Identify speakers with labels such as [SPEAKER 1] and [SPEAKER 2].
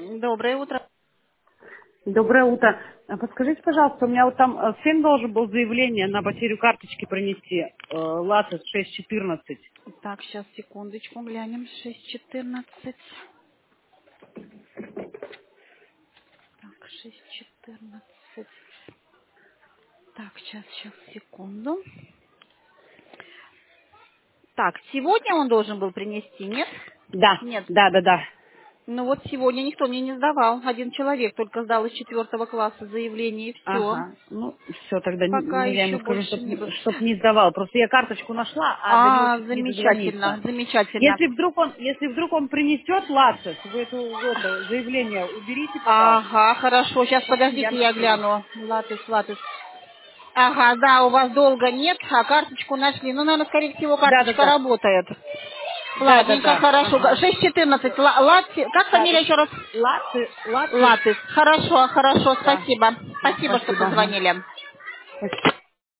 [SPEAKER 1] Доброе утро.
[SPEAKER 2] Доброе утро. Подскажите, пожалуйста, у меня вот там сын должен был заявление на потерю карточки принести. Латес 614.
[SPEAKER 1] Так, сейчас, секундочку, глянем. 6:14. Так, 6:14. Так, сейчас, секунду. Так, сегодня он должен был принести, нет?
[SPEAKER 2] Да,
[SPEAKER 1] Нет.
[SPEAKER 2] да, да, да.
[SPEAKER 1] Ну вот сегодня никто мне не сдавал. Один человек только сдал из 4 класса заявление, и все.
[SPEAKER 2] Ага. Ну, все, тогда
[SPEAKER 1] Пока
[SPEAKER 2] я ему
[SPEAKER 1] еще
[SPEAKER 2] скажу,
[SPEAKER 1] больше не было.
[SPEAKER 2] чтоб не сдавал. Просто я карточку нашла, а до него
[SPEAKER 1] А,
[SPEAKER 2] что-то не
[SPEAKER 1] замечательно,
[SPEAKER 2] дозвониться.
[SPEAKER 1] замечательно.
[SPEAKER 2] Если вдруг он принесет Латес, вы это заявление уберите, пожалуйста.
[SPEAKER 1] Ага, хорошо. Сейчас,
[SPEAKER 2] Я
[SPEAKER 1] подождите, я
[SPEAKER 2] ношу.
[SPEAKER 1] гляну. Латыс. Ага, да, у вас долго нет, а карточку нашли. Ну, наверное, скорее всего,
[SPEAKER 2] Да, да,
[SPEAKER 1] карточка
[SPEAKER 2] да.
[SPEAKER 1] работает.
[SPEAKER 2] Да, да,
[SPEAKER 1] Ладненько,
[SPEAKER 2] да.
[SPEAKER 1] хорошо.
[SPEAKER 2] Ага.
[SPEAKER 1] 6:14. Латти. Как
[SPEAKER 2] Да,
[SPEAKER 1] фамилия еще раз?
[SPEAKER 2] Латес.
[SPEAKER 1] Латыс. Хорошо,
[SPEAKER 2] Да.
[SPEAKER 1] спасибо.
[SPEAKER 2] Все,
[SPEAKER 1] Спасибо, что
[SPEAKER 2] спасибо. Ага.
[SPEAKER 1] позвонили.
[SPEAKER 2] Спасибо.